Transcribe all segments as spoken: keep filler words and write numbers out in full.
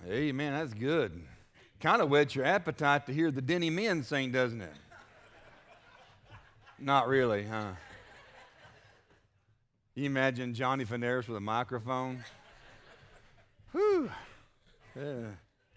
Amen, that's good. Kind of whets your appetite to hear the Denny Men sing, doesn't it? Not really, huh? You imagine Johnny Finaris with a microphone? Whew. Yeah.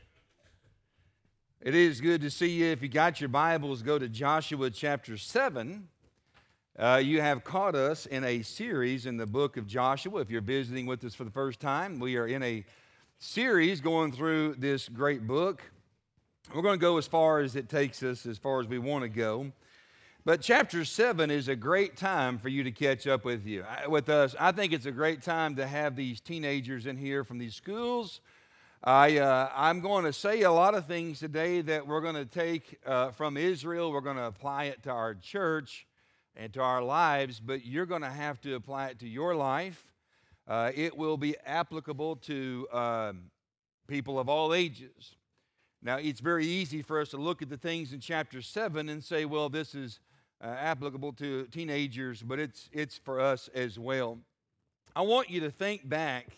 It is good to see you. If you got your Bibles, go to Joshua chapter seven. Uh, you have caught us in a series in the book of Joshua. If you're visiting with us for the first time, we are in a series going through this great book. We're going to go as far as it takes us, as far as we want to go. But chapter seven is a great time for you to catch up with you, with us. I think it's a great time to have these teenagers in here from these schools. I, uh, I'm going to say a lot of things today that we're going to take uh, from Israel. We're going to apply it to our church and to our lives, but you're going to have to apply it to your life. Uh, it will be applicable to um, people of all ages. Now, it's very easy for us to look at the things in chapter seven and say, well, this is uh, applicable to teenagers, but it's, it's for us as well. I want you to think back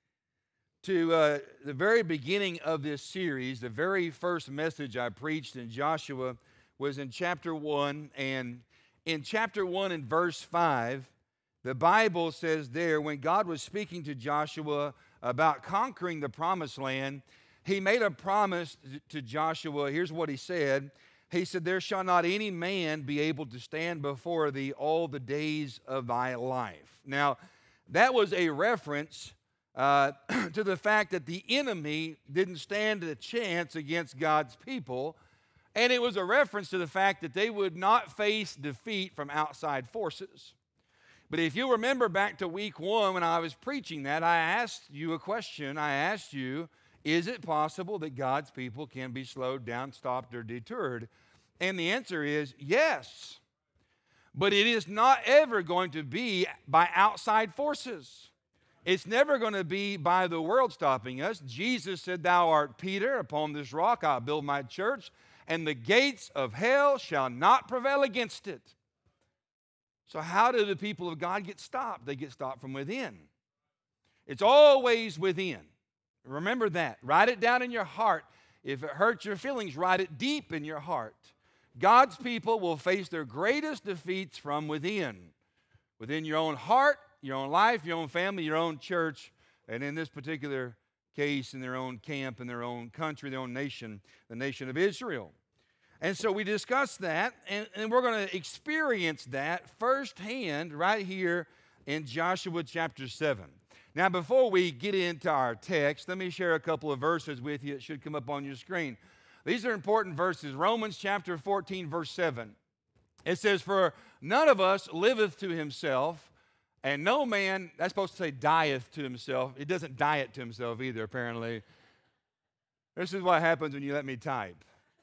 to uh, the very beginning of this series. The very first message I preached in Joshua was in chapter one, and in chapter one and verse five, the Bible says there, when God was speaking to Joshua about conquering the promised land, he made a promise to Joshua. Here's what he said. He said, there shall not any man be able to stand before thee all the days of thy life. Now, that was a reference uh, to the fact that the enemy didn't stand a chance against God's people, and it was a reference to the fact that they would not face defeat from outside forces. But if you remember back to week one when I was preaching that, I asked you a question. I asked you, is it possible that God's people can be slowed down, stopped, or deterred? And the answer is yes. But it is not ever going to be by outside forces. It's never going to be by the world stopping us. Jesus said, thou art Peter, upon this rock I'll build my church, and the gates of hell shall not prevail against it. So how do the people of God get stopped? They get stopped from within. It's always within. Remember that. Write it down in your heart. If it hurts your feelings, write it deep in your heart. God's people will face their greatest defeats from within. Within your own heart, your own life, your own family, your own church, and in this particular case, in their own camp, in their own country, their own nation, the nation of Israel. And so we discussed that, and, and we're going to experience that firsthand right here in Joshua chapter seven. Now, before we get into our text, let me share a couple of verses with you. It should come up on your screen. These are important verses. Romans chapter fourteen, verse seven. It says, for none of us liveth to himself, and no man, that's supposed to say dieth to himself. It doesn't diet to himself either, apparently. This is what happens when you let me type.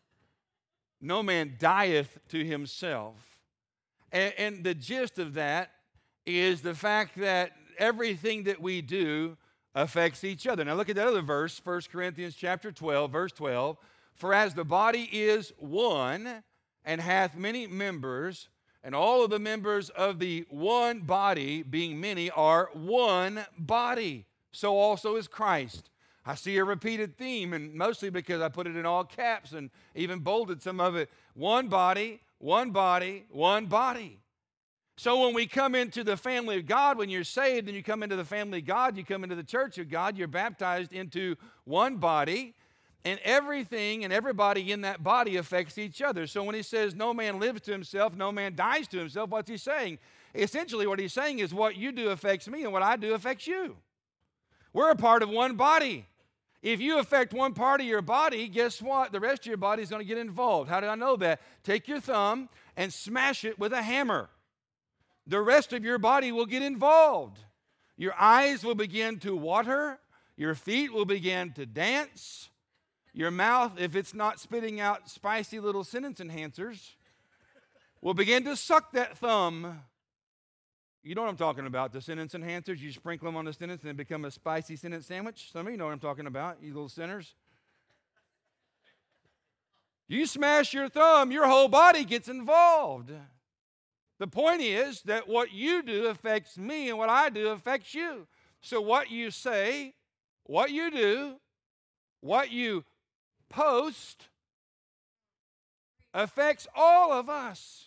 No man dieth to himself. And, and the gist of that is the fact that everything that we do affects each other. Now look at that other verse, First Corinthians chapter twelve, verse twelve. For as the body is one, and hath many members, and all of the members of the one body, being many, are one body, so also is Christ. I see a repeated theme, and mostly because I put it in all caps and even bolded some of it. One body, one body, one body. So when we come into the family of God, when you're saved and you come into the family of God, you come into the church of God, you're baptized into one body, and everything and everybody in that body affects each other. So when he says no man lives to himself, no man dies to himself, what's he saying? Essentially what he's saying is what you do affects me and what I do affects you. We're a part of one body. If you affect one part of your body, guess what? The rest of your body is going to get involved. How did I know that? Take your thumb and smash it with a hammer. The rest of your body will get involved. Your eyes will begin to water. Your feet will begin to dance. Your mouth, if it's not spitting out spicy little sentence enhancers, will begin to suck that thumb. You know what I'm talking about, the sentence enhancers. You sprinkle them on the sentence and they become a spicy sentence sandwich. Some of you know what I'm talking about, you little sinners. You smash your thumb, your whole body gets involved. The point is that what you do affects me and what I do affects you. So what you say, what you do, what you post affects all of us.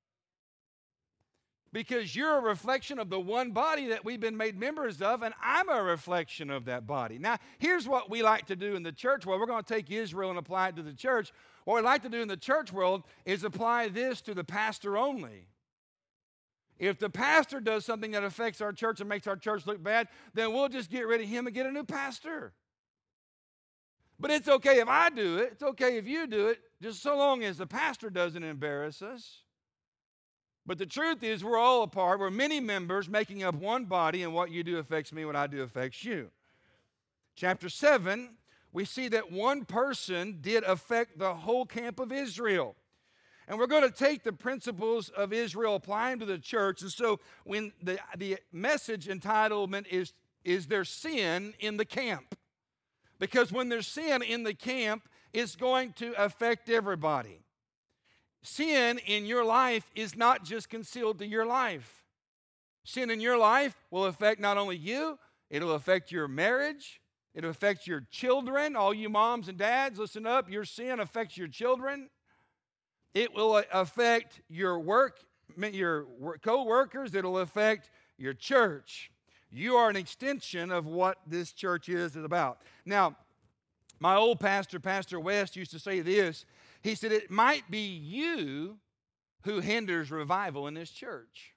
Because you're a reflection of the one body that we've been made members of, and I'm a reflection of that body. Now, here's what we like to do in the church world. We're going to take Israel and apply it to the church. What we like to do in the church world is apply this to the pastor only. If the pastor does something that affects our church and makes our church look bad, then we'll just get rid of him and get a new pastor. But it's okay if I do it. It's okay if you do it, just so long as the pastor doesn't embarrass us. But the truth is, we're all a part. We're many members making up one body, and what you do affects me, what I do affects you. Chapter seven, we see that one person did affect the whole camp of Israel. And we're going to take the principles of Israel, apply them to the church. And so when the, the message entitlement is, is there sin in the camp? Because when there's sin in the camp, it's going to affect everybody. Sin in your life is not just concealed to your life. Sin in your life will affect not only you, it'll affect your marriage, it'll affect your children. All you moms and dads, listen up, your sin affects your children. It will affect your work, your co-workers, it'll affect your church. You are an extension of what this church is about. Now, my old pastor, Pastor West, used to say this. He said, it might be you who hinders revival in this church.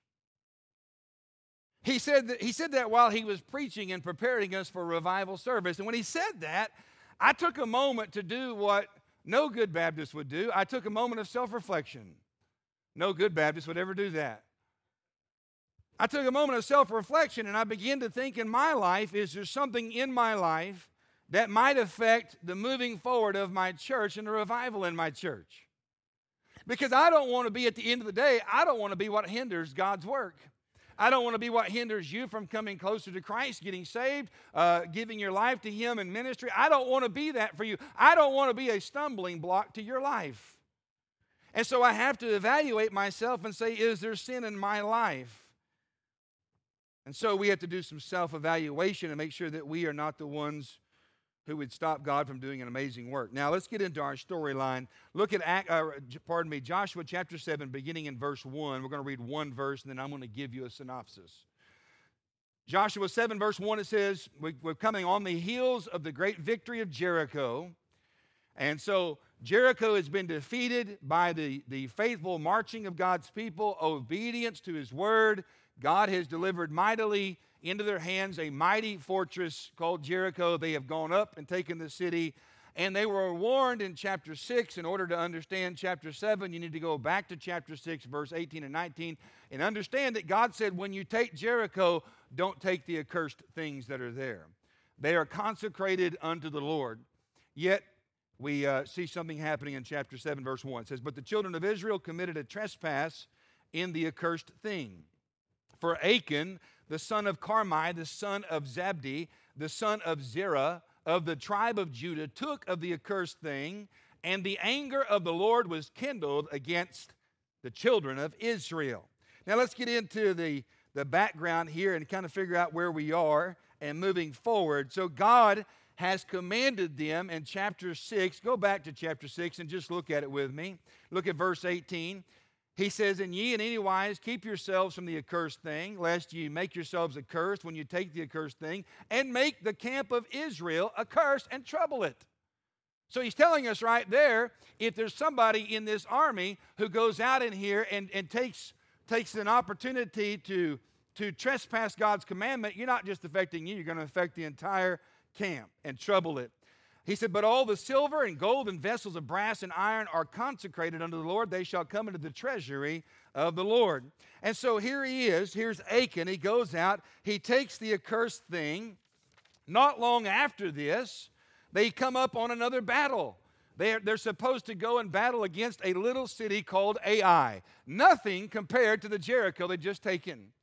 He said that, he said that while he was preaching and preparing us for revival service. And when he said that, I took a moment to do what no good Baptist would do. I took a moment of self-reflection. No good Baptist would ever do that. I took a moment of self-reflection, and I began to think in my life, is there something in my life that might affect the moving forward of my church and the revival in my church? Because I don't want to be, at the end of the day, I don't want to be what hinders God's work. I don't want to be what hinders you from coming closer to Christ, getting saved, uh, giving your life to Him in ministry. I don't want to be that for you. I don't want to be a stumbling block to your life. And so I have to evaluate myself and say, is there sin in my life? And so we have to do some self-evaluation and make sure that we are not the ones who would stop God from doing an amazing work. Now, let's get into our storyline. Look at, uh, pardon me, Joshua chapter seven, beginning in verse one. We're going to read one verse, and then I'm going to give you a synopsis. Joshua seven, verse one, it says, we're coming on the heels of the great victory of Jericho. And so Jericho has been defeated by the, the faithful marching of God's people, obedience to His word. God has delivered mightily into their hands a mighty fortress called Jericho. They have gone up and taken the city, and they were warned in chapter six. In order to understand chapter seven, you need to go back to chapter six, verse eighteen and nineteen, and understand that God said, when you take Jericho, don't take the accursed things that are there. They are consecrated unto the Lord. Yet we uh, see something happening in chapter seven, verse one. It says, but the children of Israel committed a trespass in the accursed thing. For Achan, the son of Carmi, the son of Zabdi, the son of Zerah, of the tribe of Judah, took of the accursed thing, and the anger of the Lord was kindled against the children of Israel. Now let's get into the, the background here and kind of figure out where we are and moving forward. So God has commanded them in chapter six. Go back to chapter six and just look at it with me. Look at verse eighteen. He says, and ye in any wise keep yourselves from the accursed thing, lest ye make yourselves accursed when you take the accursed thing, and make the camp of Israel accursed and trouble it. So he's telling us right there, if there's somebody in this army who goes out in here and, and takes, takes an opportunity to, to trespass God's commandment, you're not just affecting you, you're going to affect the entire camp and trouble it. He said, but all the silver and gold and vessels of brass and iron are consecrated unto the Lord. They shall come into the treasury of the Lord. And so here he is. Here's Achan. He goes out. He takes the accursed thing. Not long after this, they come up on another battle. They're, they're supposed to go and battle against a little city called Ai. Nothing compared to the Jericho they'd just taken.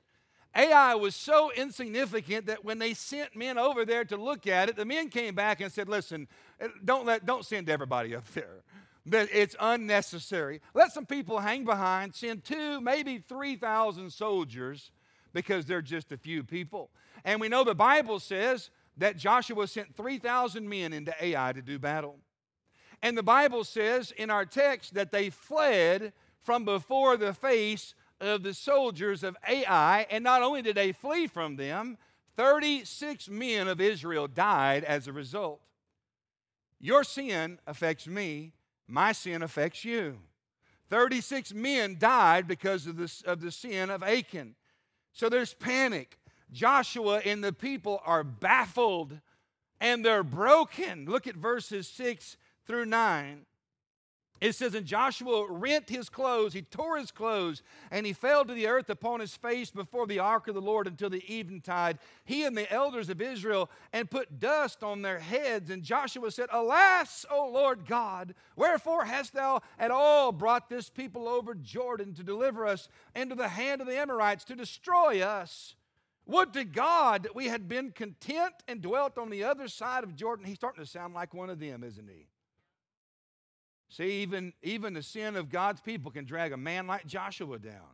Ai was so insignificant that when they sent men over there to look at it, the men came back and said, listen, don't, let, don't send everybody up there. It's unnecessary. Let some people hang behind, send two, maybe three thousand soldiers because they're just a few people. And we know the Bible says that Joshua sent three thousand men into Ai to do battle. And the Bible says in our text that they fled from before the face of the soldiers of Ai. And not only did they flee from them, thirty-six men of Israel died as a result. Your sin affects me. My sin affects you. thirty-six men died because of, this, of the sin of Achan. So there's panic. Joshua and the people are baffled and they're broken. Look at verses six through nine. It says, and Joshua rent his clothes, he tore his clothes, and he fell to the earth upon his face before the ark of the Lord until the eventide, he and the elders of Israel, and put dust on their heads. And Joshua said, alas, O Lord God, wherefore hast thou at all brought this people over Jordan to deliver us into the hand of the Amorites, to destroy us? Would to God that we had been content and dwelt on the other side of Jordan. He's starting to sound like one of them, isn't he? See, even, even the sin of God's people can drag a man like Joshua down.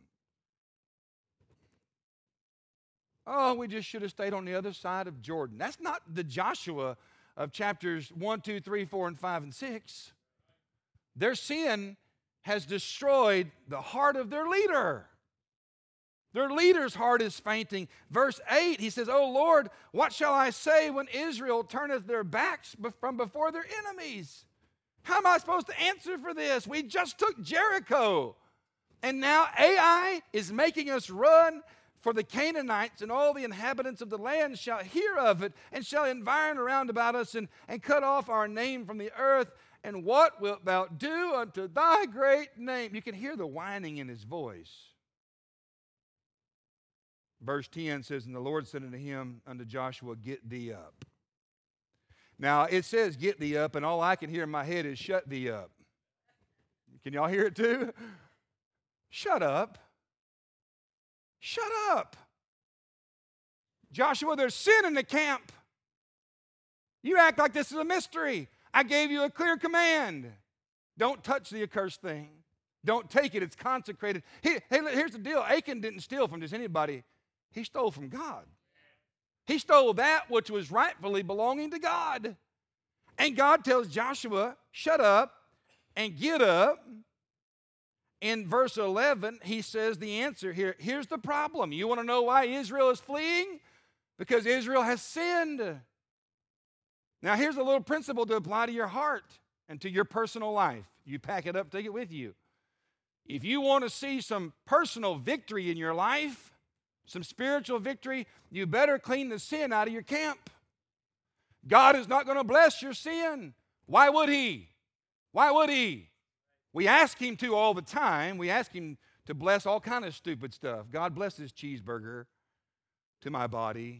Oh, we just should have stayed on the other side of Jordan. That's not the Joshua of chapters one, two, three, four, and five, and six. Their sin has destroyed the heart of their leader. Their leader's heart is fainting. Verse eight, he says, O Lord, what shall I say when Israel turneth their backs from before their enemies? How am I supposed to answer for this? We just took Jericho. And now Ai is making us run, for the Canaanites and all the inhabitants of the land shall hear of it, and shall environ around about us, and, and cut off our name from the earth. And what wilt thou do unto thy great name? You can hear the whining in his voice. Verse ten says, and the Lord said unto him, unto Joshua, get thee up. Now, it says, get thee up, and all I can hear in my head is, shut thee up. Can y'all hear it too? Shut up. Shut up. Joshua, there's sin in the camp. You act like this is a mystery. I gave you a clear command. Don't touch the accursed thing. Don't take it. It's consecrated. He, hey, here's the deal. Achan didn't steal from just anybody. He stole from God. He stole that which was rightfully belonging to God. And God tells Joshua, shut up and get up. In verse eleven, he says the answer here. Here's the problem. You want to know why Israel is fleeing? Because Israel has sinned. Now, here's a little principle to apply to your heart and to your personal life. You pack it up, take it with you. If you want to see some personal victory in your life, some spiritual victory, you better clean the sin out of your camp. God is not going to bless your sin. Why would he? Why would he? We ask him to all the time. We ask him to bless all kind of stupid stuff. God bless this cheeseburger to my body.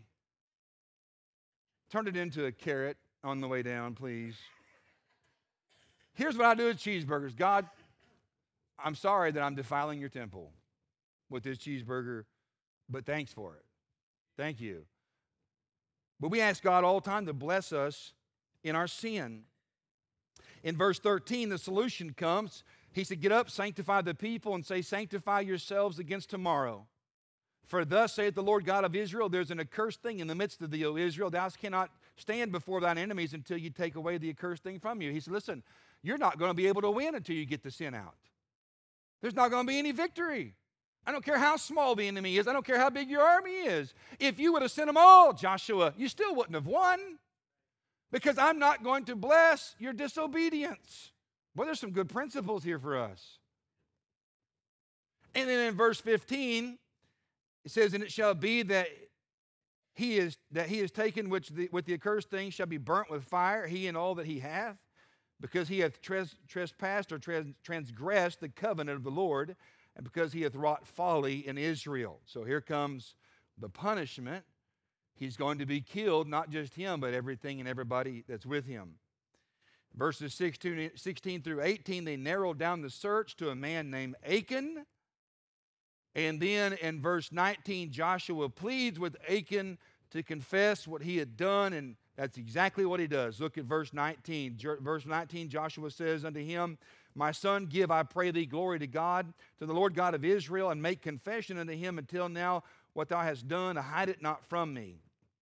Turn it into a carrot on the way down, please. Here's what I do with cheeseburgers. God, I'm sorry that I'm defiling your temple with this cheeseburger, but thanks for it. Thank you. But we ask God all the time to bless us in our sin. In verse thirteen, the solution comes. He said, get up, sanctify the people, and say, sanctify yourselves against tomorrow. For thus saith the Lord God of Israel, there's an accursed thing in the midst of thee, O Israel. Thou cannot stand before thine enemies until you take away the accursed thing from you. He said, listen, you're not going to be able to win until you get the sin out. There's not going to be any victory. I don't care how small the enemy is. I don't care how big your army is. If you would have sent them all, Joshua, you still wouldn't have won, because I'm not going to bless your disobedience. Well, there's some good principles here for us. And then in verse fifteen, it says, and it shall be that he is that he is taken which the, with the accursed thing shall be burnt with fire, he and all that he hath, because he hath tres, trespassed or trans, transgressed the covenant of the Lord, and because he hath wrought folly in Israel. So here comes the punishment. He's going to be killed, not just him, but everything and everybody that's with him. Verses sixteen, sixteen through eighteen, they narrowed down the search to a man named Achan. And then in verse nineteen, Joshua pleads with Achan to confess what he had done, and that's exactly what he does. Look at verse nineteen. Verse nineteen, Joshua says unto him, my son, give, I pray thee, glory to God, to the Lord God of Israel, and make confession unto him until now what thou hast done, hide it not from me.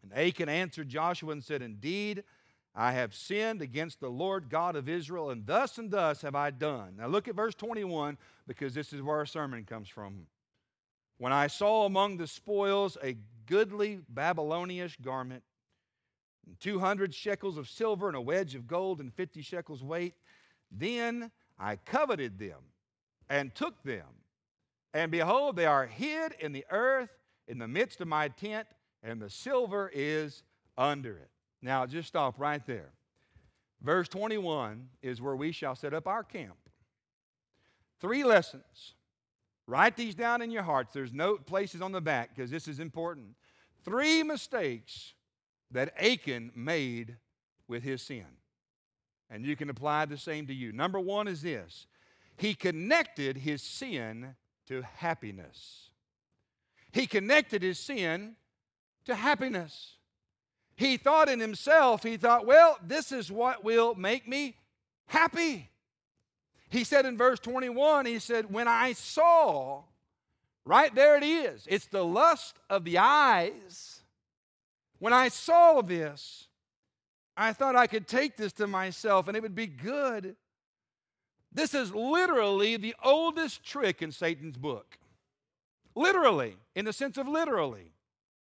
And Achan answered Joshua and said, Indeed, I have sinned against the Lord God of Israel, and thus and thus have I done. Now look at verse twenty-one, because this is where our sermon comes from. When I saw among the spoils a goodly Babylonish garment, and two hundred shekels of silver, and a wedge of gold, and fifty shekels weight, then I coveted them, and took them. And behold, they are hid in the earth in the midst of my tent, and the silver is under it. Now, just stop right there. Verse twenty-one is where we shall set up our camp. Three lessons. Write these down in your hearts. There's note places on the back because this is important. Three mistakes that Achan made with his sin. And you can apply the same to you. Number one is this. He connected his sin to happiness. He connected his sin to happiness. He thought in himself, he thought, well, this is what will make me happy. He said in verse twenty-one, he said, when I saw, right there it is, it's the lust of the eyes. When I saw this, I thought I could take this to myself and it would be good. This is literally the oldest trick in Satan's book. Literally, in the sense of literally.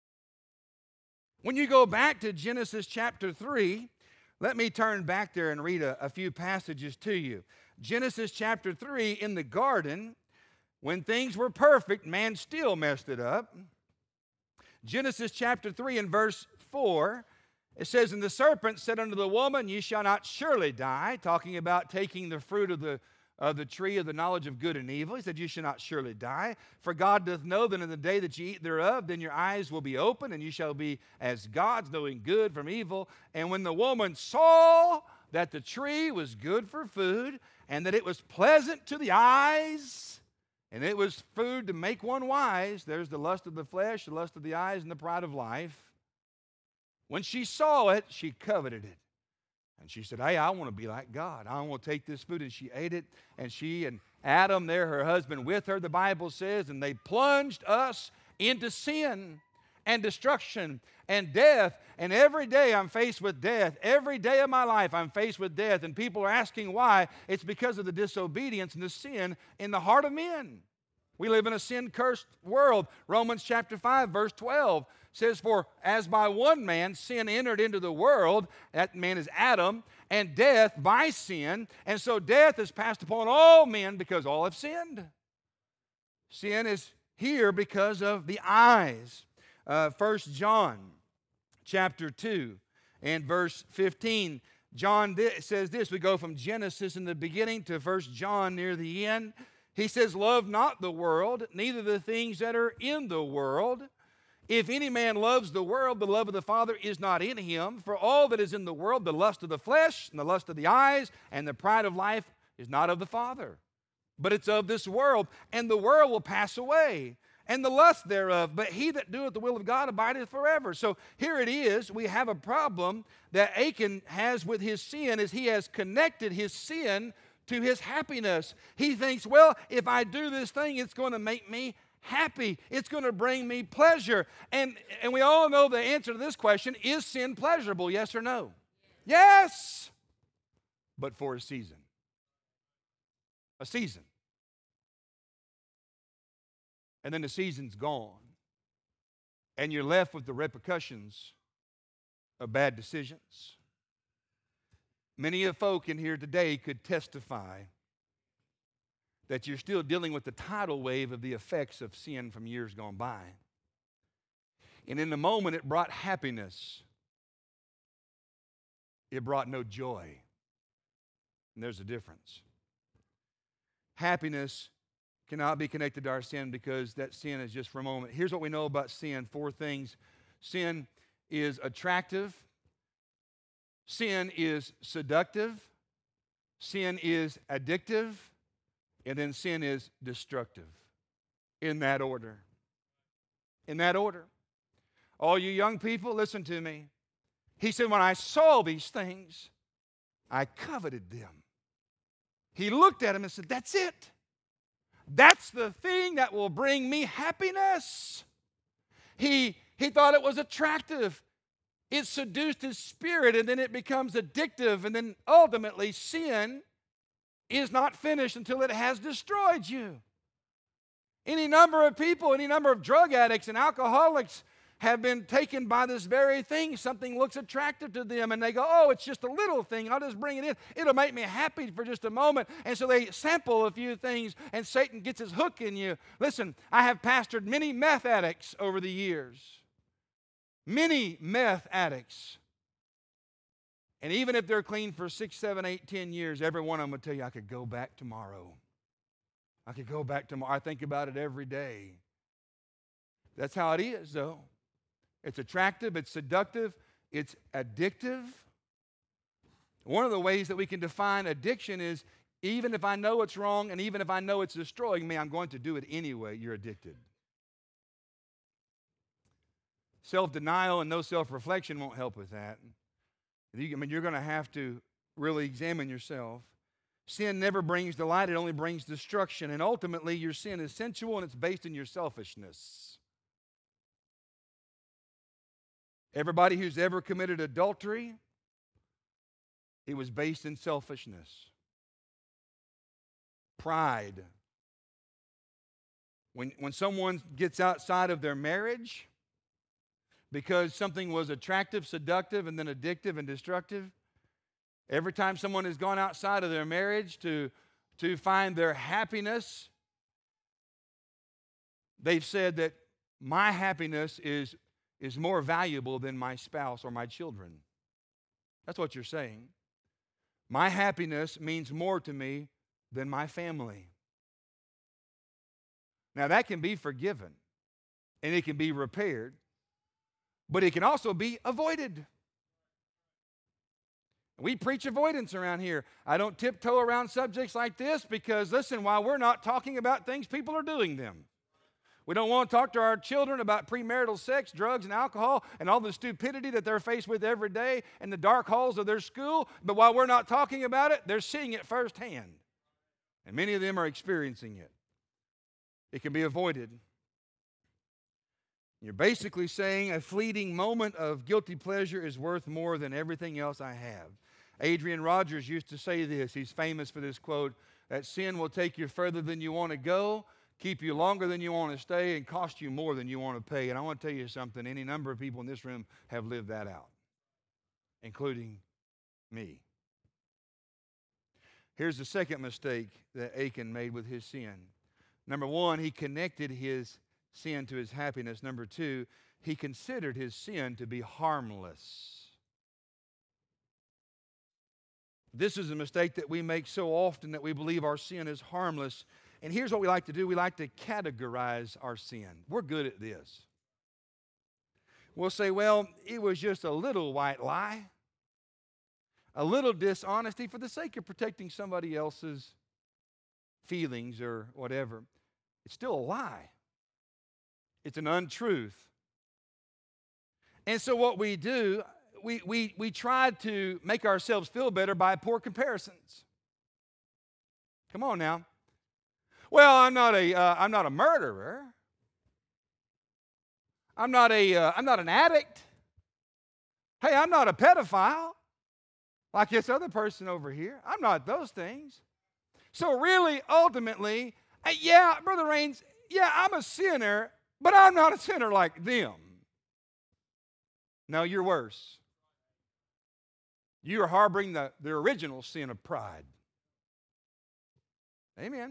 When you go back to Genesis chapter three, let me turn back there and read a, a few passages to you. Genesis chapter three, in the garden, when things were perfect, man still messed it up. Genesis chapter three and verse four, it says, and the serpent said unto the woman, ye shall not surely die, talking about taking the fruit of the of the tree of the knowledge of good and evil. He said, you shall not surely die. For God doth know that in the day that ye eat thereof, then your eyes will be open, and you shall be as gods, knowing good from evil. And when the woman saw that the tree was good for food, and that it was pleasant to the eyes, and it was food to make one wise, there's the lust of the flesh, the lust of the eyes, and the pride of life. When she saw it, she coveted it. And she said, hey, I want to be like God. I want to take this food. And she ate it. And she and Adam there, her husband, with her, the Bible says, and they plunged us into sin and destruction and death. And every day I'm faced with death. Every day of my life I'm faced with death. And people are asking why. It's because of the disobedience and the sin in the heart of men. We live in a sin-cursed world. Romans chapter five, verse twelve says, for as by one man sin entered into the world, that man is Adam, and death by sin, and so death is passed upon all men because all have sinned. Sin is here because of the eyes. Uh, First John chapter two and verse fifteen, John th- says this. We go from Genesis in the beginning to First John near the end. He says, love not the world, neither the things that are in the world. If any man loves the world, the love of the Father is not in him. For all that is in the world, the lust of the flesh, and the lust of the eyes, and the pride of life, is not of the Father, but it's of this world. And the world will pass away, and the lust thereof. But he that doeth the will of God abideth forever. So here it is. We have a problem that Achan has with his sin, is he has connected his sin to his happiness. He thinks, well, if I do this thing, it's going to make me happy. It's going to bring me pleasure. And, and we all know the answer to this question, is sin pleasurable, yes or no? Yes, but for a season. A season. And then the season's gone. And you're left with the repercussions of bad decisions. Many of folk in here today could testify that you're still dealing with the tidal wave of the effects of sin from years gone by. And in the moment, it brought happiness. It brought no joy. And there's a difference. Happiness cannot be connected to our sin because that sin is just for a moment. Here's what we know about sin. Four things. Sin is attractive. Sin is seductive. Sin is addictive. And then sin is destructive. In that order. In that order. All you young people, listen to me. He said, when I saw these things, I coveted them. He looked at him and said, that's it. That's the thing that will bring me happiness. He, he thought it was attractive. It seduced his spirit, and then it becomes addictive, and then ultimately sin is not finished until it has destroyed you. Any number of people, any number of drug addicts and alcoholics have been taken by this very thing. Something looks attractive to them, and they go, oh, it's just a little thing. I'll just bring it in. It'll make me happy for just a moment. And so they sample a few things, and Satan gets his hook in you. Listen, I have pastored many meth addicts over the years. Many meth addicts. And even if they're clean for six, seven, eight, ten years, every one of them will tell you, I could go back tomorrow. I could go back tomorrow. I think about it every day. That's how it is, though. It's attractive, it's seductive, it's addictive. One of the ways that we can define addiction is even if I know it's wrong and even if I know it's destroying me, I'm going to do it anyway. You're addicted. Self-denial and no self-reflection won't help with that. I mean, you're going to have to really examine yourself. Sin never brings delight, it only brings destruction. And ultimately, your sin is sensual and it's based in your selfishness. Everybody who's ever committed adultery, it was based in selfishness. Pride. When, when someone gets outside of their marriage because something was attractive, seductive, and then addictive and destructive, every time someone has gone outside of their marriage to, to find their happiness, they've said that my happiness is, is more valuable than my spouse or my children. That's what you're saying. My happiness means more to me than my family. Now that can be forgiven and it can be repaired, but it can also be avoided. We preach avoidance around here. I don't tiptoe around subjects like this because, listen, while we're not talking about things, people are doing them. We don't want to talk to our children about premarital sex, drugs, and alcohol, and all the stupidity that they're faced with every day in the dark halls of their school. But while we're not talking about it, they're seeing it firsthand. And many of them are experiencing it. It can be avoided. You're basically saying a fleeting moment of guilty pleasure is worth more than everything else I have. Adrian Rogers used to say this. He's famous for this quote, that sin will take you further than you want to go, keep you longer than you want to stay, and cost you more than you want to pay. And I want to tell you something. Any number of people in this room have lived that out, including me. Here's the second mistake that Achan made with his sin. Number one, he connected his sin to his happiness. Number two, he considered his sin to be harmless. This is a mistake that we make so often, that we believe our sin is harmless. And here's what we like to do. We like to categorize our sin. We're good at this. We'll say, well, it was just a little white lie, a little dishonesty for the sake of protecting somebody else's feelings or whatever. It's still a lie. It's an untruth. And so what we do, we, we, we try to make ourselves feel better by poor comparisons. Come on now. Well, I'm not a, uh, I'm not a murderer. I'm not a, uh, I'm not an addict. Hey, I'm not a pedophile like this other person over here. I'm not those things. So really, ultimately, uh, yeah, Brother Raines, yeah, I'm a sinner, but I'm not a sinner like them. No, you're worse. You are harboring the, the original sin of pride. Amen.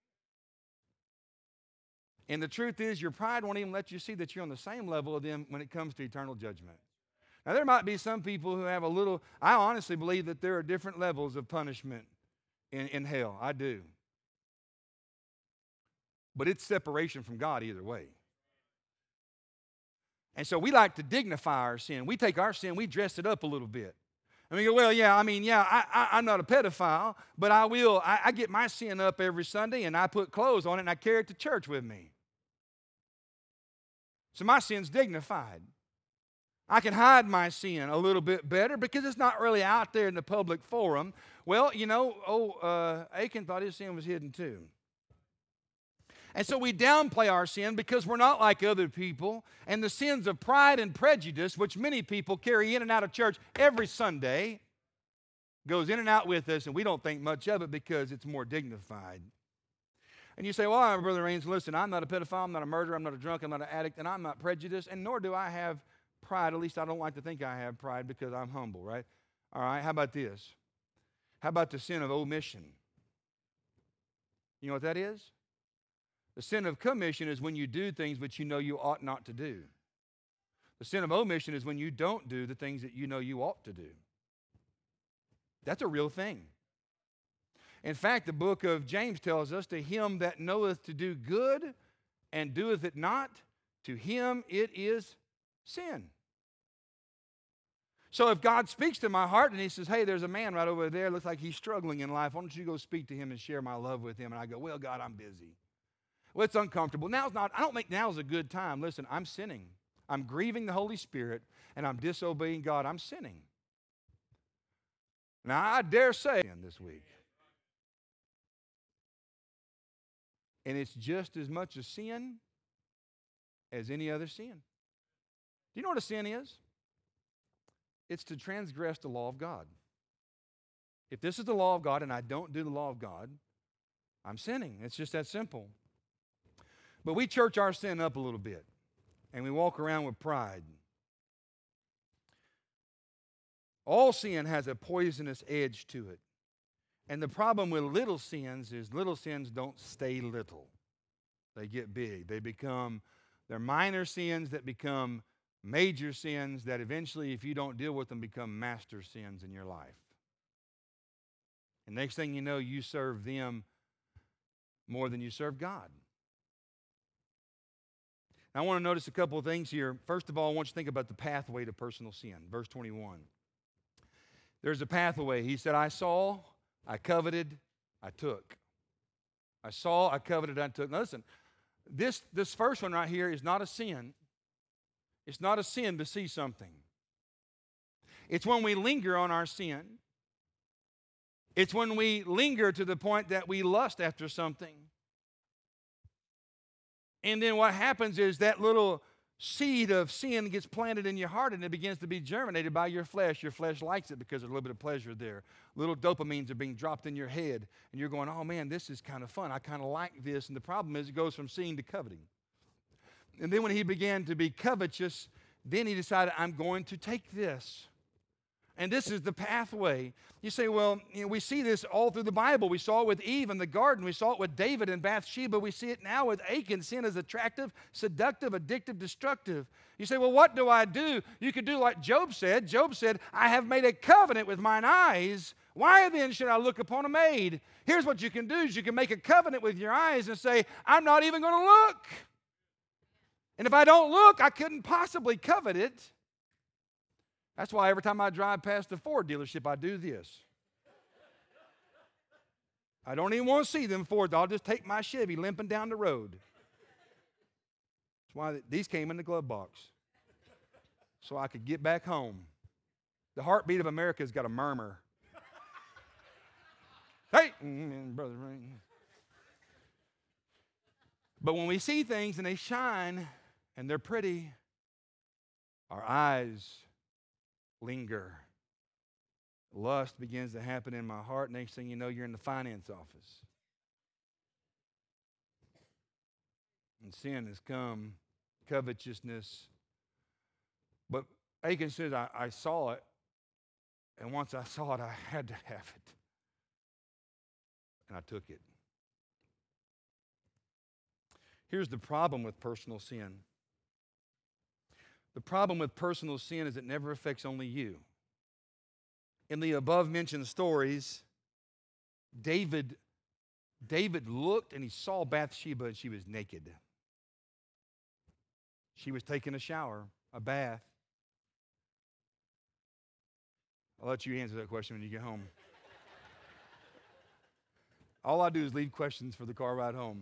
And the truth is, your pride won't even let you see that you're on the same level of them when it comes to eternal judgment. Now, there might be some people who have a little, I honestly believe that there are different levels of punishment in, in hell. I do. But it's separation from God either way. And so we like to dignify our sin. We take our sin, we dress it up a little bit. And we go, well, yeah, I mean, yeah, I, I, I'm not a pedophile, but I will, I, I get my sin up every Sunday and I put clothes on it and I carry it to church with me. So my sin's dignified. I can hide my sin a little bit better because it's not really out there in the public forum. Well, you know, oh, uh, Achan thought his sin was hidden too. And so we downplay our sin because we're not like other people. And the sins of pride and prejudice, which many people carry in and out of church every Sunday, goes in and out with us, and we don't think much of it because it's more dignified. And you say, well, Brother Raines, listen, I'm not a pedophile, I'm not a murderer, I'm not a drunk, I'm not an addict, and I'm not prejudiced, and nor do I have pride. At least I don't like to think I have pride because I'm humble, right? All right, how about this? How about the sin of omission? You know what that is? The sin of commission is when you do things which you know you ought not to do. The sin of omission is when you don't do the things that you know you ought to do. That's a real thing. In fact, the book of James tells us, to him that knoweth to do good and doeth it not, to him it is sin. So if God speaks to my heart and he says, hey, there's a man right over there, looks like he's struggling in life, why don't you go speak to him and share my love with him? And I go, well, God, I'm busy. Well, it's uncomfortable. Now's not, I don't think now's a good time. Listen, I'm sinning. I'm grieving the Holy Spirit, and I'm disobeying God. I'm sinning. Now, I dare say this week. And it's just as much a sin as any other sin. Do you know what a sin is? It's to transgress the law of God. If this is the law of God and I don't do the law of God, I'm sinning. It's just that simple. But we church our sin up a little bit, and we walk around with pride. All sin has a poisonous edge to it. And the problem with little sins is little sins don't stay little. They get big. They become, they're minor sins that become major sins that eventually, if you don't deal with them, become master sins in your life. And next thing you know, you serve them more than you serve God. Now, I want to notice a couple of things here. First of all, I want you to think about the pathway to personal sin. Verse twenty-one. There's a pathway. He said, I saw, I coveted, I took. I saw, I coveted, I took. Now listen, this, this first one right here is not a sin. It's not a sin to see something. It's when we linger on our sin. It's when we linger to the point that we lust after something. And then what happens is that little seed of sin gets planted in your heart, and it begins to be germinated by your flesh. Your flesh likes it because there's a little bit of pleasure there. Little dopamines are being dropped in your head, and you're going, oh man, this is kind of fun. I kind of like this. And the problem is it goes from seeing to coveting. And then when he began to be covetous, then he decided, I'm going to take this. And this is the pathway. You say, well, you know, we see this all through the Bible. We saw it with Eve in the garden. We saw it with David and Bathsheba. We see it now with Achan. Sin is attractive, seductive, addictive, destructive. You say, well, what do I do? You could do like Job said. Job said, I have made a covenant with mine eyes. Why then should I look upon a maid? Here's what you can do is you can make a covenant with your eyes and say, I'm not even going to look. And if I don't look, I couldn't possibly covet it. That's why every time I drive past the Ford dealership, I do this. I don't even want to see them Fords. I'll just take my Chevy limping down the road. That's why these came in the glove box, so I could get back home. The heartbeat of America's got a murmur. Hey, brother. But when we see things and they shine and they're pretty, our eyes linger. Lust begins to happen in my heart. Next thing you know, you're in the finance office. And sin has come, covetousness. But Achan says, I, I saw it, and once I saw it, I had to have it. And I took it. Here's the problem with personal sin. The problem with personal sin is it never affects only you. In the above-mentioned stories, David, David looked and he saw Bathsheba and she was naked. She was taking a shower, a bath. I'll let you answer that question when you get home. All I do is leave questions for the car ride home.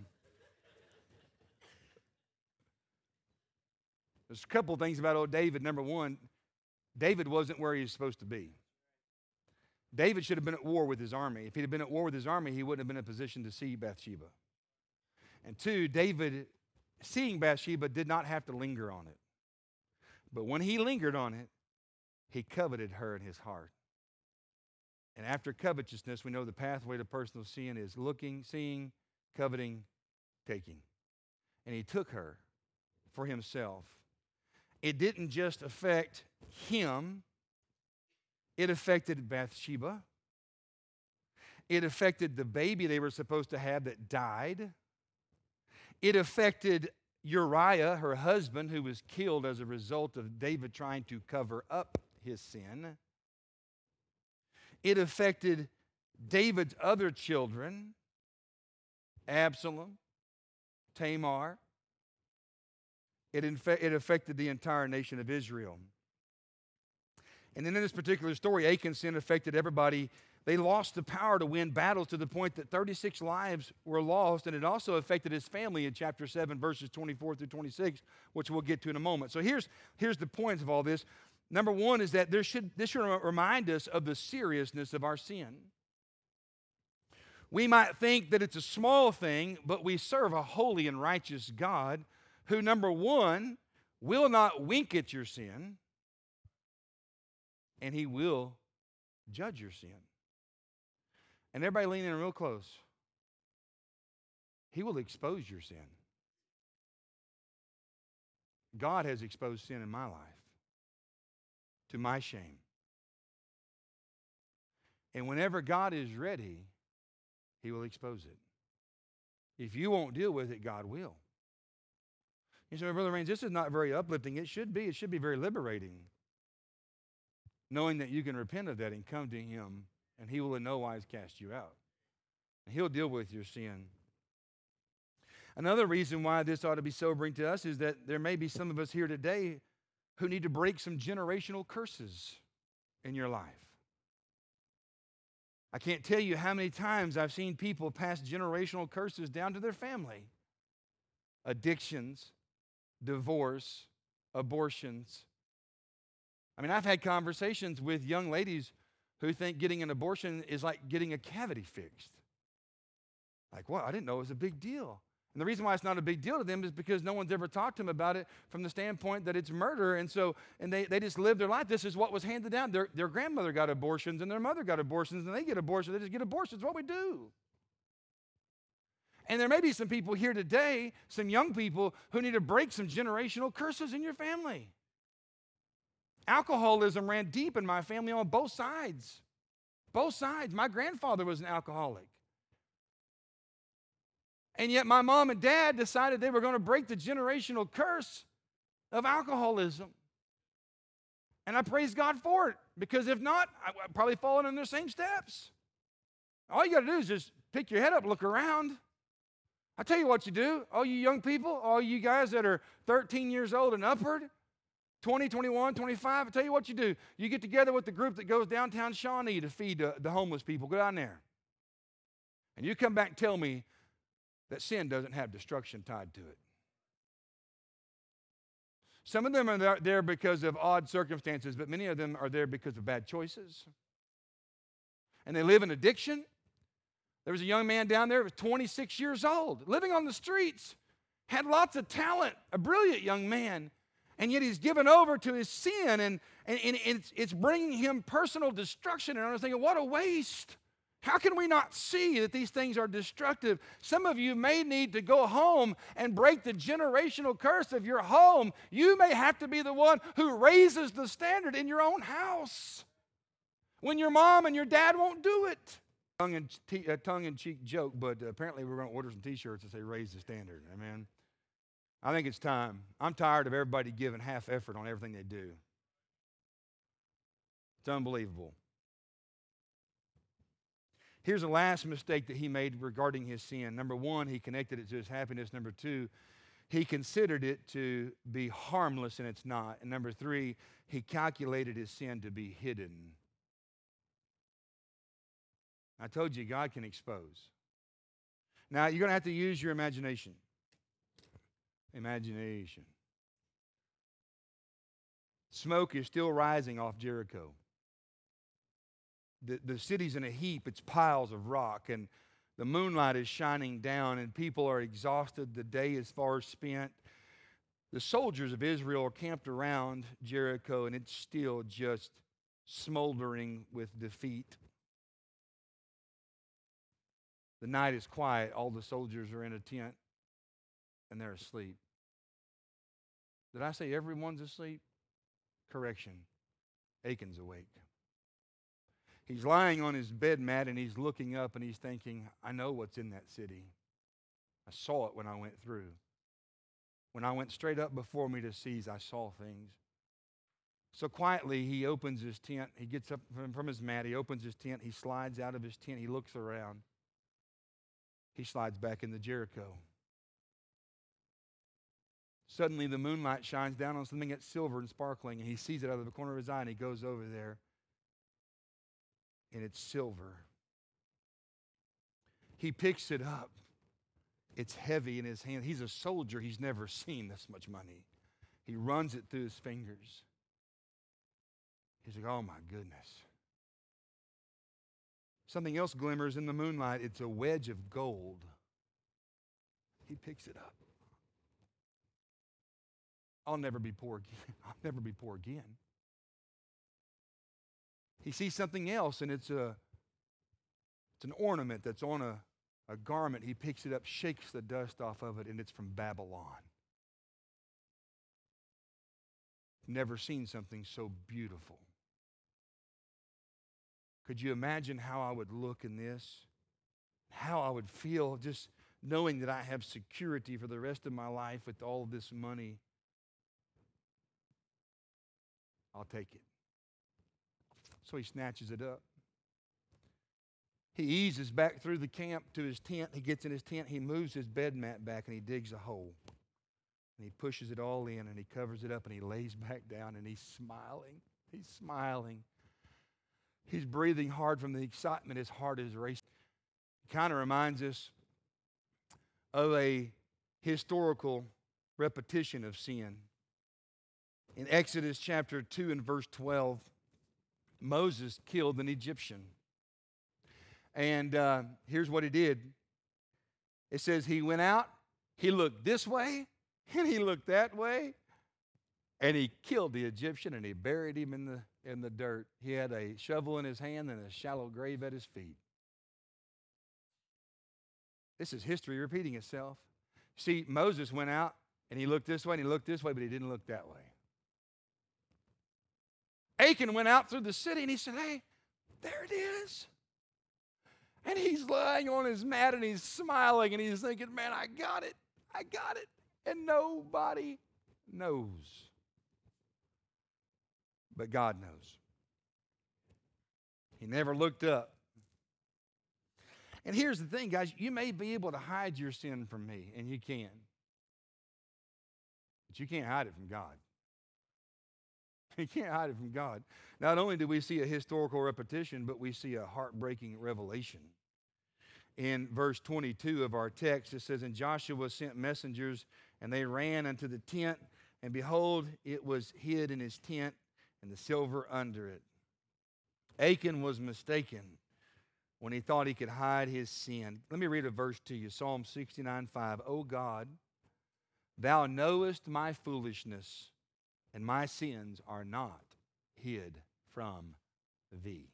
There's a couple of things about old David. Number one, David wasn't where he was supposed to be. David should have been at war with his army. If he'd have been at war with his army, he wouldn't have been in a position to see Bathsheba. And two, David, seeing Bathsheba, did not have to linger on it. But when he lingered on it, he coveted her in his heart. And after covetousness, we know the pathway to personal sin is looking, seeing, coveting, taking. And he took her for himself. It didn't just affect him. It affected Bathsheba. It affected the baby they were supposed to have that died. It affected Uriah, her husband, who was killed as a result of David trying to cover up his sin. It affected David's other children, Absalom, Tamar. It, infe- it affected the entire nation of Israel. And then in this particular story, Achan's sin affected everybody. They lost the power to win battles to the point that thirty-six lives were lost, and it also affected his family in chapter seven, verses twenty-four through twenty-six, which we'll get to in a moment. So here's, here's the points of all this. Number one is that there should, this should remind us of the seriousness of our sin. We might think that it's a small thing, but we serve a holy and righteous God who, number one, will not wink at your sin, and he will judge your sin. And everybody lean in real close. He will expose your sin. God has exposed sin in my life to my shame. And whenever God is ready, he will expose it. If you won't deal with it, God will. You say, Brother Raines, this is not very uplifting. It should be. It should be very liberating. Knowing that you can repent of that and come to him, and he will in no wise cast you out. And he'll deal with your sin. Another reason why this ought to be sobering to us is that there may be some of us here today who need to break some generational curses in your life. I can't tell you how many times I've seen people pass generational curses down to their family. Addictions, divorce, abortions. I mean, I've had conversations with young ladies who think getting an abortion is like getting a cavity fixed. Like, what? I didn't know it was a big deal. And the reason why it's not a big deal to them is because no one's ever talked to them about it from the standpoint that it's murder. And so, and they, they just live their life. This is what was handed down. Their, their grandmother got abortions and their mother got abortions and they get abortions. They just get abortions. It's what we do. And there may be some people here today, some young people, who need to break some generational curses in your family. Alcoholism ran deep in my family on both sides. Both sides. My grandfather was an alcoholic. And yet my mom and dad decided they were going to break the generational curse of alcoholism. And I praise God for it, because if not, I'd probably fallen in their same steps. All you got to do is just pick your head up, look around. I tell you what you do, all you young people, all you guys that are thirteen years old and upward, twenty, twenty-one, twenty-five, I tell you what you do. You get together with the group that goes downtown Shawnee to feed the, the homeless people. Go down there. And you come back and tell me that sin doesn't have destruction tied to it. Some of them are there because of odd circumstances, but many of them are there because of bad choices. And they live in addiction. There was a young man down there who was twenty-six years old, living on the streets, had lots of talent, a brilliant young man, and yet he's given over to his sin, and, and, and it's, it's bringing him personal destruction. And I was thinking, what a waste. How can we not see that these things are destructive? Some of you may need to go home and break the generational curse of your home. You may have to be the one who raises the standard in your own house when your mom and your dad won't do it. Tongue-in-cheek uh, tongue-in-cheek joke, but uh, apparently we're going to order some T-shirts that say raise the standard. Amen. I think it's time. I'm tired of everybody giving half effort on everything they do. It's unbelievable. Here's the last mistake that he made regarding his sin. Number one, he connected it to his happiness. Number two, he considered it to be harmless, and it's not. And number three, he calculated his sin to be hidden. I told you, God can expose. Now, you're going to have to use your imagination. Imagination. Smoke is still rising off Jericho. The, the city's in a heap. It's piles of rock. And The moonlight is shining down, and people are exhausted. The day is far spent. The soldiers of Israel are camped around Jericho, and it's still just smoldering with defeat. The night is quiet. All the soldiers are in a tent, and they're asleep. Did I say everyone's asleep? Correction. Achan's awake. He's lying on his bed mat, and he's looking up, and he's thinking, I know what's in that city. I saw it when I went through. When I went straight up before me to seize, I saw things. So quietly, he opens his tent. He gets up from, from his mat. He opens his tent. He slides out of his tent. He looks around. He slides back into Jericho. Suddenly, the moonlight shines down on something that's silver and sparkling, and he sees it out of the corner of his eye, and he goes over there, and it's silver. He picks it up. It's heavy in his hand. He's a soldier. He's never seen this much money. He runs it through his fingers. He's like, oh my goodness. Something else glimmers in the moonlight. It's a wedge of gold. He picks it up. I'll never be poor again. I'll never be poor again. He sees something else, and it's a it's an ornament that's on a, a garment. He picks it up, shakes the dust off of it, and it's from Babylon. Never seen something so beautiful. Could you imagine how I would look in this? How I would feel just knowing that I have security for the rest of my life with all of this money? I'll take it. So he snatches it up. He eases back through the camp to his tent. He gets in his tent. He moves his bed mat back, and he digs a hole. And he pushes it all in, and he covers it up, and he lays back down, and he's smiling. He's smiling. He's breathing hard from the excitement. His heart is racing. It kind of reminds us of a historical repetition of sin. In Exodus chapter two and verse twelve, Moses killed an Egyptian. And uh, here's what he did. It says he went out, he looked this way, and he looked that way, and he killed the Egyptian, and he buried him in the, in the dirt. He had a shovel in his hand and a shallow grave at his feet. This is history repeating itself. See, Moses went out, and he looked this way, and he looked this way, but he didn't look that way. Achan went out through the city, and he said, hey, there it is. And he's lying on his mat, and he's smiling, and he's thinking, man, I got it. I got it. And nobody knows. But God knows. He never looked up. And here's the thing, guys. You may be able to hide your sin from me, and you can. But you can't hide it from God. You can't hide it from God. Not only do we see a historical repetition, but we see a heartbreaking revelation. In verse twenty-two of our text, it says, and Joshua sent messengers, and they ran unto the tent, and behold, it was hid in his tent, and the silver under it. Achan was mistaken when he thought he could hide his sin. Let me read a verse to you, Psalm sixty-nine five. O God, thou knowest my foolishness, and my sins are not hid from thee.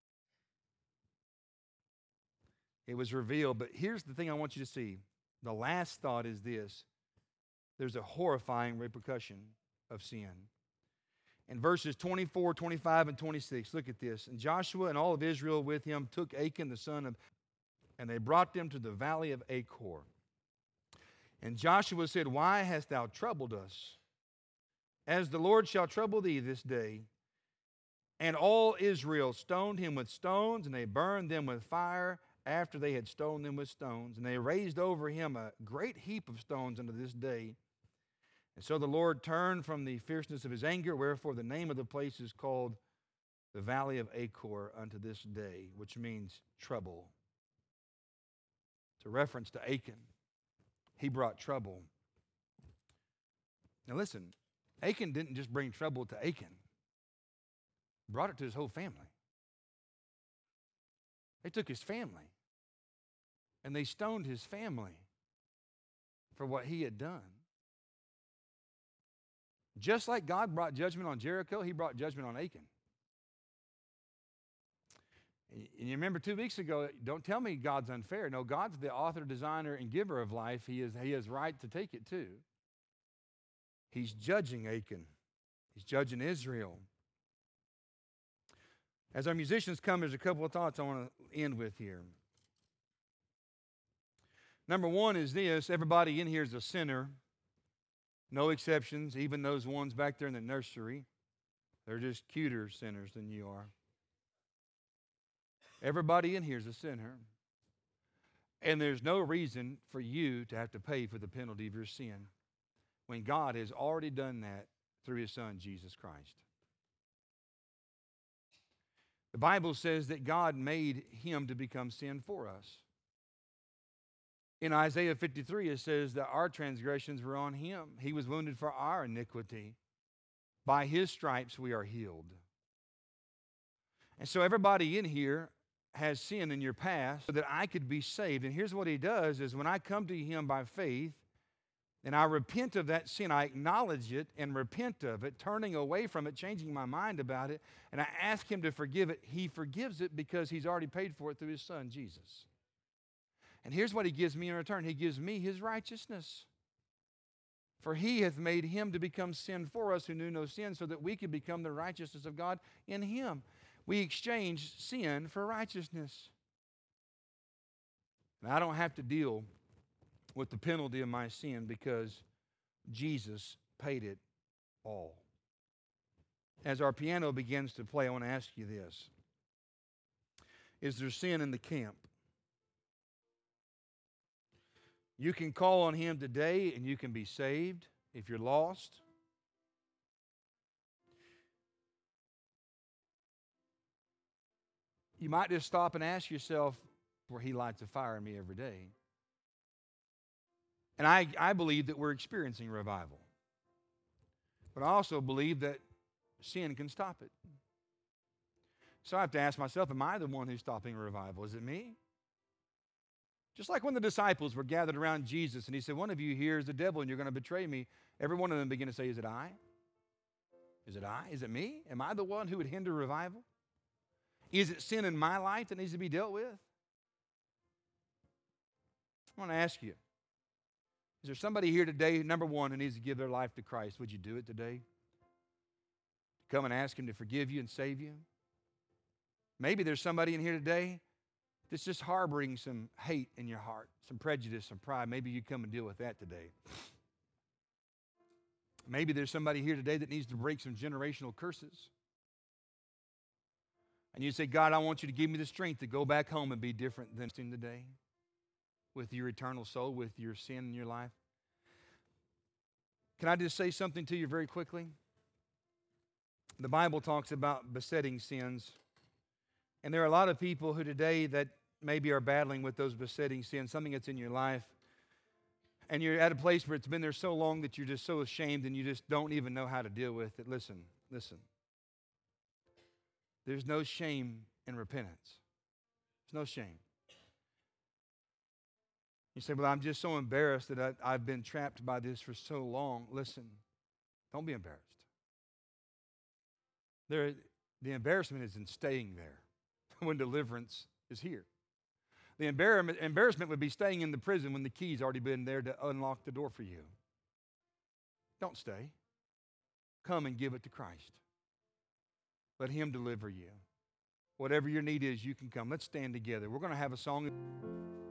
It was revealed, but here's the thing I want you to see. The last thought is this. There's a horrifying repercussion of sin. In verses twenty-four, twenty-five, and twenty-six, look at this. And Joshua and all of Israel with him took Achan the son of, and they brought them to the valley of Achor. And Joshua said, why hast thou troubled us? As the Lord shall trouble thee this day. And all Israel stoned him with stones, and they burned them with fire after they had stoned them with stones. And they raised over him a great heap of stones unto this day. And so the Lord turned from the fierceness of his anger, wherefore the name of the place is called the Valley of Achor unto this day, which means trouble. It's a reference to Achan. He brought trouble. Now listen, Achan didn't just bring trouble to Achan. He brought it to his whole family. They took his family And they stoned his family for what he had done. Just like God brought judgment on Jericho, he brought judgment on Achan. And you remember two weeks ago, don't tell me God's unfair. No, God's the author, designer, and giver of life. He, is, he has right to take it too. He's judging Achan. He's judging Israel. As our musicians come, there's a couple of thoughts I want to end with here. Number one is this: everybody in here is a sinner. No exceptions, even those ones back there in the nursery. They're just cuter sinners than you are. Everybody in here is a sinner. And there's no reason for you to have to pay for the penalty of your sin when God has already done that through His Son, Jesus Christ. The Bible says that God made Him to become sin for us. In Isaiah fifty-three, it says that our transgressions were on Him. He was wounded for our iniquity. By His stripes we are healed. And so everybody in here has sin in your past so that I could be saved. And here's what He does is when I come to Him by faith and I repent of that sin, I acknowledge it and repent of it, turning away from it, changing my mind about it, and I ask Him to forgive it. He forgives it because He's already paid for it through His Son, Jesus. And here's what He gives me in return. He gives me His righteousness. For He hath made Him to become sin for us who knew no sin, so that we could become the righteousness of God in Him. We exchange sin for righteousness. And I don't have to deal with the penalty of my sin because Jesus paid it all. As our piano begins to play, I want to ask you this. Is there sin in the camp? You can call on Him today and you can be saved if you're lost. You might just stop and ask yourself, where He lights a fire in me every day. And I, I believe that we're experiencing revival. But I also believe that sin can stop it. So I have to ask myself, am I the one who's stopping revival? Is it me? Just like when the disciples were gathered around Jesus and He said, one of you here is the devil and you're going to betray me. Every one of them began to say, is it I? Is it I? Is it me? Am I the one who would hinder revival? Is it sin in my life that needs to be dealt with? I want to ask you, is there somebody here today, number one, who needs to give their life to Christ? Would you do it today? Come and ask Him to forgive you and save you? Maybe there's somebody in here today that's just harboring some hate in your heart, some prejudice, some pride. Maybe you come and deal with that today. Maybe there's somebody here today that needs to break some generational curses. And you say, God, I want you to give me the strength to go back home and be different than today with your eternal soul, with your sin in your life. Can I just say something to you very quickly? The Bible talks about besetting sins. And there are a lot of people who today that maybe are battling with those besetting sins, something that's in your life. And you're at a place where it's been there so long that you're just so ashamed and you just don't even know how to deal with it. Listen, listen. There's no shame in repentance. There's no shame. You say, well, I'm just so embarrassed that I, I've been trapped by this for so long. Listen, don't be embarrassed. There, the embarrassment is in staying there when deliverance is here. The embarrassment, embarrassment would be staying in the prison when the key's already been there to unlock the door for you. Don't stay. Come and give it to Christ. Let Him deliver you. Whatever your need is, you can come. Let's stand together. We're going to have a song.